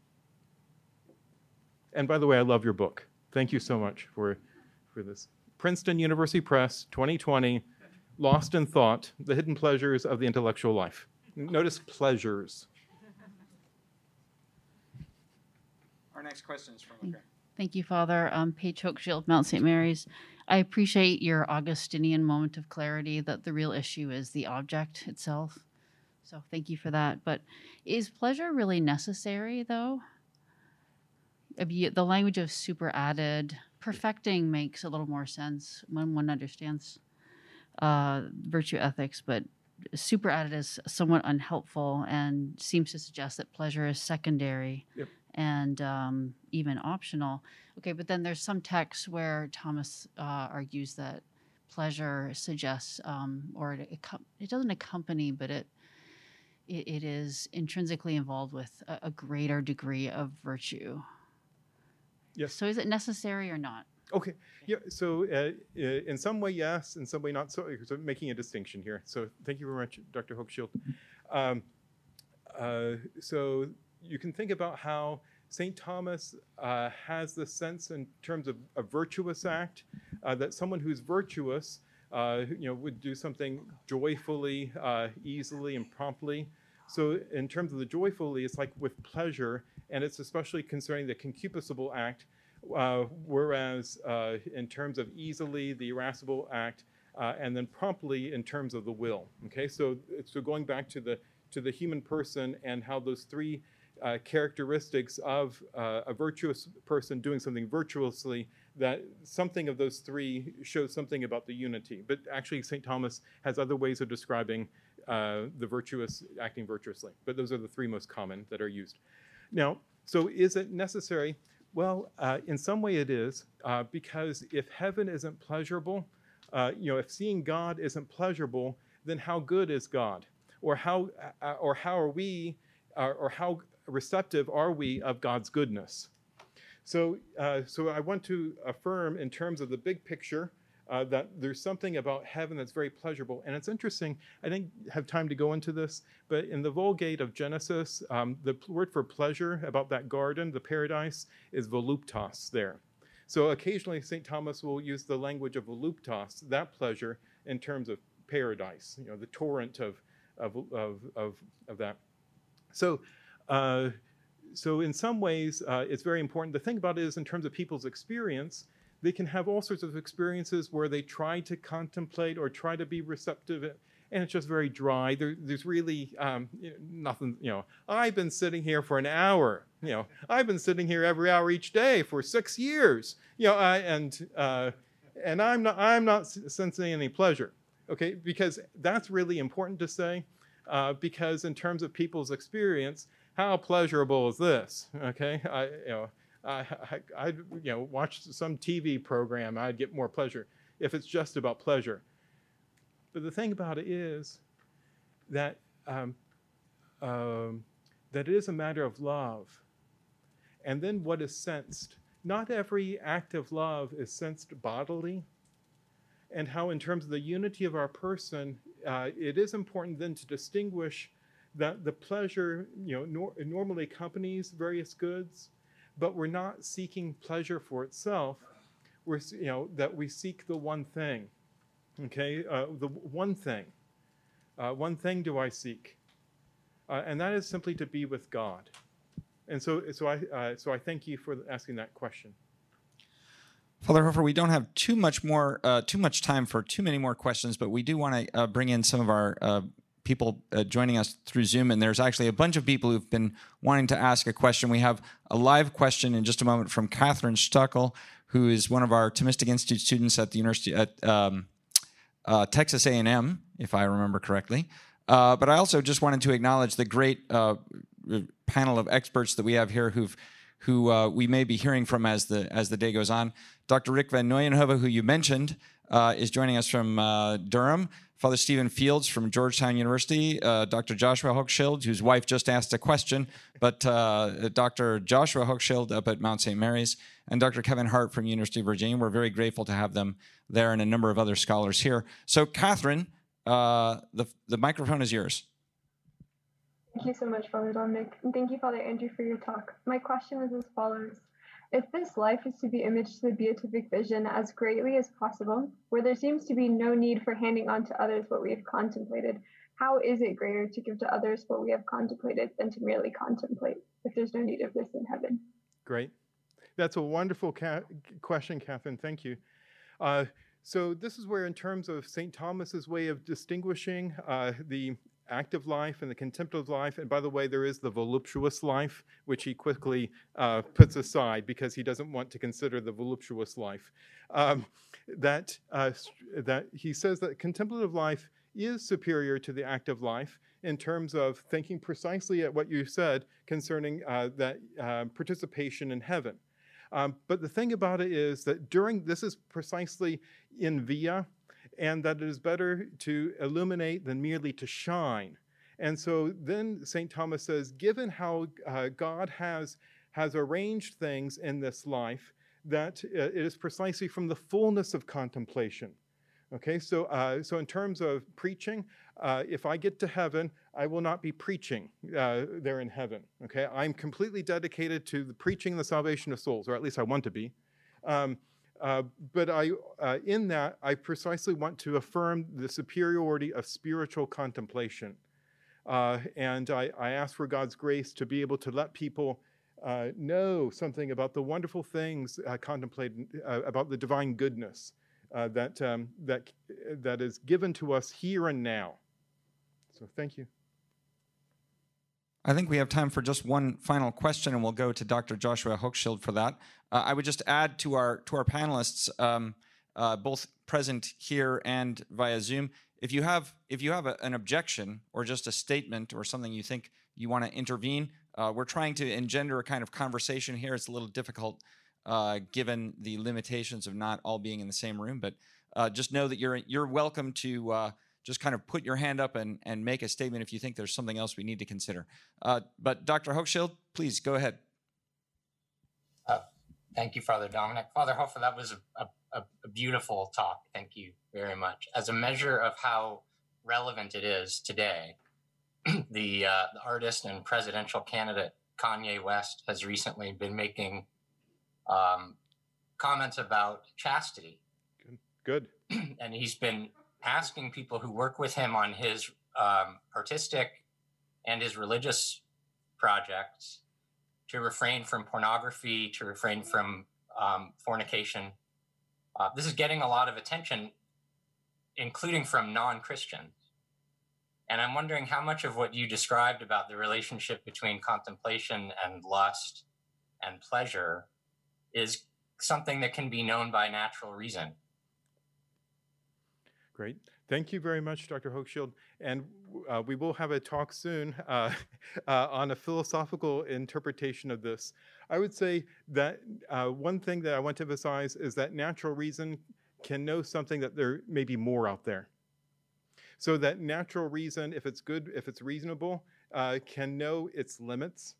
And by the way, I love your book. Thank you so much for, for this. Princeton University Press, twenty twenty, Lost in Thought, The Hidden Pleasures of the Intellectual Life. Notice pleasures. Our next question is from okay. Thank you, Father. Um, Paige Hochschild, Mount Saint Mary's. I appreciate your Augustinian moment of clarity that the real issue is the object itself. So thank you for that. But is pleasure really necessary, though? The language of superadded, perfecting makes a little more sense when one understands uh, virtue ethics, but superadded is somewhat unhelpful and seems to suggest that pleasure is secondary. Yep. And um, even optional. Okay, but then there's some texts where Thomas uh, argues that pleasure suggests, um, or it, it doesn't accompany, but it, it it is intrinsically involved with a, a greater degree of virtue. Yes. So is it necessary or not? Okay. Yeah. So uh, in some way, yes. In some way, not. So, so making a distinction here. So thank you very much, Doctor Hochschild. Um, uh, so you can think about how Saint Thomas uh, has the sense in terms of a virtuous act, uh, that someone who's virtuous, uh, you know, would do something joyfully, uh, easily, and promptly. So in terms of the joyfully, it's like with pleasure, and it's especially concerning the concupiscible act, uh, whereas uh, in terms of easily, the irascible act, uh, and then promptly in terms of the will. Okay, so so going back to the to the human person and how those three uh, characteristics of uh, a virtuous person doing something virtuously, that something of those three shows something about the unity. But actually, Saint Thomas has other ways of describing uh, the virtuous acting virtuously. But those are the three most common that are used. Now, so is it necessary? Well, uh, in some way it is, uh, because if heaven isn't pleasurable, uh, you know, if seeing God isn't pleasurable, then how good is God? Or how, uh, or how are we, uh, or how receptive are we of God's goodness? So, uh, so I want to affirm in terms of the big picture uh, that there's something about heaven that's very pleasurable. And it's interesting, I didn't have time to go into this, but in the Vulgate of Genesis, um, the word for pleasure about that garden, the paradise, is voluptas there. So occasionally Saint Thomas will use the language of voluptas, that pleasure, in terms of paradise, you know, the torrent of, of, of, of, of that. So, uh, so in some ways, uh, it's very important. The thing about it is, in terms of people's experience, they can have all sorts of experiences where they try to contemplate or try to be receptive, and it's just very dry. There, there's really um, you know, nothing, you know, I've been sitting here for an hour, you know, I've been sitting here every hour each day for six years, you know, I, and, uh, and I'm not, I'm not sensing any pleasure, okay? Because that's really important to say, uh, because in terms of people's experience, how pleasurable is this, okay? I, you know, I, I, I'd you know, watch some T V program, I'd get more pleasure if it's just about pleasure. But the thing about it is that, um, um, that it is a matter of love. And then what is sensed. Not every act of love is sensed bodily. And how in terms of the unity of our person, uh, it is important then to distinguish that the pleasure you know, nor normally accompanies various goods, but we're not seeking pleasure for itself. We're, you know, that we seek the one thing, okay? Uh, the one thing. Uh, one thing do I seek, uh, and that is simply to be with God. And so, so I, uh, so I thank you for asking that question. Father Hofer, we don't have too much more, uh, too much time for too many more questions, but we do want to uh, bring in some of our uh, people uh, joining us through Zoom, and there's actually a bunch of people who've been wanting to ask a question. We have a live question in just a moment from Catherine Stuckel, who is one of our Thomistic Institute students at the University at um, uh, Texas A and M, if I remember correctly. Uh, but I also just wanted to acknowledge the great uh, panel of experts that we have here, who've who uh, we may be hearing from as the as the day goes on. Doctor Rick van Nooyenhove, who you mentioned, uh, is joining us from uh, Durham. Father Stephen Fields from Georgetown University, uh, Doctor Joshua Hochschild, whose wife just asked a question, but uh, Doctor Joshua Hochschild up at Mount Saint Mary's, and Doctor Kevin Hart from University of Virginia. We're very grateful to have them there, and a number of other scholars here. So, Catherine, uh, the, the microphone is yours. Thank you so much, Father Dominic, and thank you, Father Andrew, for your talk. My question is as follows. If this life is to be imaged to the beatific vision as greatly as possible, where there seems to be no need for handing on to others what we have contemplated, how is it greater to give to others what we have contemplated than to merely contemplate, if there's no need of this in heaven? Great. That's a wonderful ca question, Catherine. Thank you. Uh, so this is where, in terms of Saint Thomas's way of distinguishing uh, the active life and the contemplative life, and by the way, there is the voluptuous life, which he quickly uh, puts aside because he doesn't want to consider the voluptuous life. Um, that, uh, that he says that contemplative life is superior to the active life in terms of thinking precisely at what you said concerning uh, that uh, participation in heaven. Um, but the thing about it is that during, this is precisely in via, and that it is better to illuminate than merely to shine. And so then Saint Thomas says, given how uh, God has, has arranged things in this life, that uh, it is precisely from the fullness of contemplation. Okay, so, uh, so in terms of preaching, uh, if I get to heaven, I will not be preaching uh, there in heaven. Okay, I'm completely dedicated to the preaching and the salvation of souls, or at least I want to be. Um, Uh, but I, uh, in that, I precisely want to affirm the superiority of spiritual contemplation. Uh, and I, I ask for God's grace to be able to let people uh, know something about the wonderful things uh, contemplated, uh, about the divine goodness uh, that, um, that, that is given to us here and now. So thank you. I think we have time for just one final question, and we'll go to Doctor Joshua Hochschild for that. Uh, I would just add to our to our panelists, um, uh, both present here and via Zoom, if you have if you have a, an objection or just a statement or something you think you want to intervene, uh, we're trying to engender a kind of conversation here. It's a little difficult uh, given the limitations of not all being in the same room, but uh, just know that you're you're welcome to. Uh, Just kind of put your hand up and, and make a statement if you think there's something else we need to consider. Uh, but Doctor Hochschild, please go ahead. Uh, Thank you, Father Dominic. Father Hofer, that was a, a, a beautiful talk. Thank you very much. As a measure of how relevant it is today, the, uh, the artist and presidential candidate Kanye West has recently been making um, comments about chastity. Good. And he's been asking people who work with him on his um, artistic and his religious projects to refrain from pornography, to refrain from um, fornication. Uh, this is getting a lot of attention, including from non-Christians. And I'm wondering how much of what you described about the relationship between contemplation and lust and pleasure is something that can be known by natural reason. Great. Thank you very much, Doctor Hochschild. And uh, we will have a talk soon uh, uh, on a philosophical interpretation of this. I would say that uh, one thing that I want to emphasize is that natural reason can know something that there may be more out there. So that natural reason, if it's good, if it's reasonable, uh, can know its limits.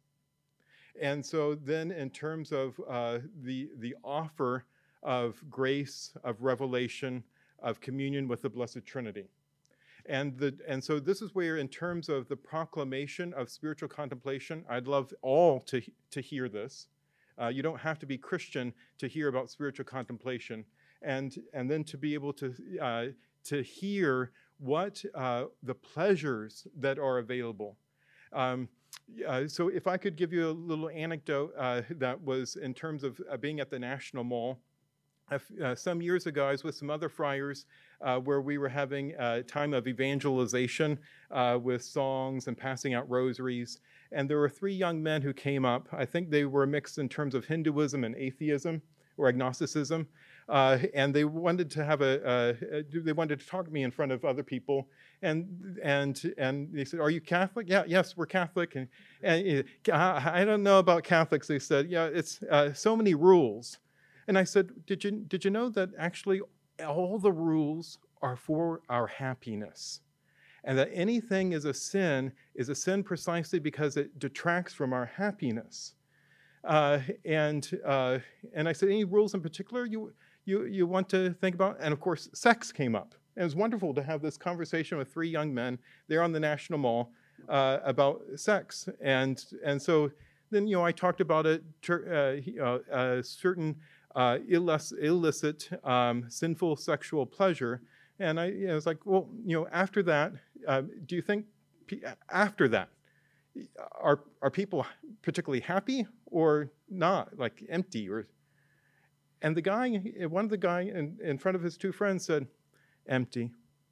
And so then in terms of uh, the, the offer of grace, of revelation, of communion with the Blessed Trinity. And, the, and so this is where, in terms of the proclamation of spiritual contemplation, I'd love all to, to hear this. Uh, you don't have to be Christian to hear about spiritual contemplation. And, and then to be able to, uh, to hear what uh, the pleasures that are available. Um, uh, so if I could give you a little anecdote uh, that was in terms of uh, being at the National Mall. Uh, some years ago, I was with some other friars uh, where we were having a time of evangelization uh, with songs and passing out rosaries. And there were three young men who came up. I think they were mixed in terms of Hinduism and atheism or agnosticism. Uh, and they wanted to have a, a, a, they wanted to talk to me in front of other people. And and and they said, "Are you Catholic?" "Yeah, yes, we're Catholic." And, and I don't know about Catholics. They said, "Yeah, it's uh, so many rules." And I said, did you, did you know that actually all the rules are for our happiness? And that anything is a sin is a sin precisely because it detracts from our happiness. Uh, and, uh, and I said, any rules in particular you, you, you want to think about? And of course, sex came up. And it was wonderful to have this conversation with three young men there on the National Mall uh, about sex. And, and so then, you know, I talked about a, uh, a certain Uh, illicit, illicit um, sinful sexual pleasure. And I, you know, was like, well, you know, after that, uh, do you think after that, are, are people particularly happy or not, like empty? Or, and the guy, one of the guy in, in front of his two friends said, empty.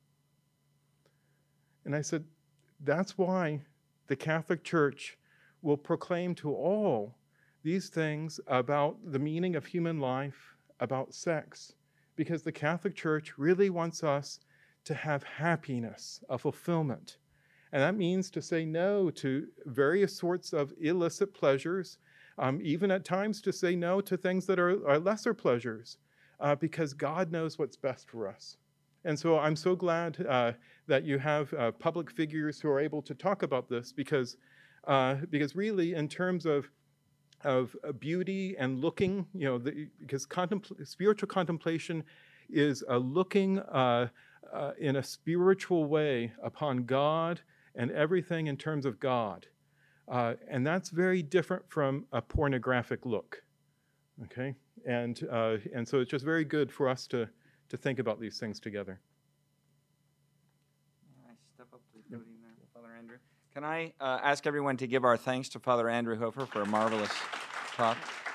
And I said, that's why the Catholic Church will proclaim to all these things about the meaning of human life, about sex, because the Catholic Church really wants us to have happiness, a fulfillment. And that means to say no to various sorts of illicit pleasures, um, even at times to say no to things that are, are lesser pleasures, uh, because God knows what's best for us. And so I'm so glad uh, that you have uh, public figures who are able to talk about this, because, uh, because really in terms of of beauty and looking, you know, the, because contempl- spiritual contemplation is a looking uh, uh, in a spiritual way upon God and everything in terms of God. Uh, and that's very different from a pornographic look, okay? And, uh, and so it's just very good for us to, to think about these things together. I step up to the podium there, Father Andrew. Can I uh, ask everyone to give our thanks to Father Andrew Hofer for a marvelous talk?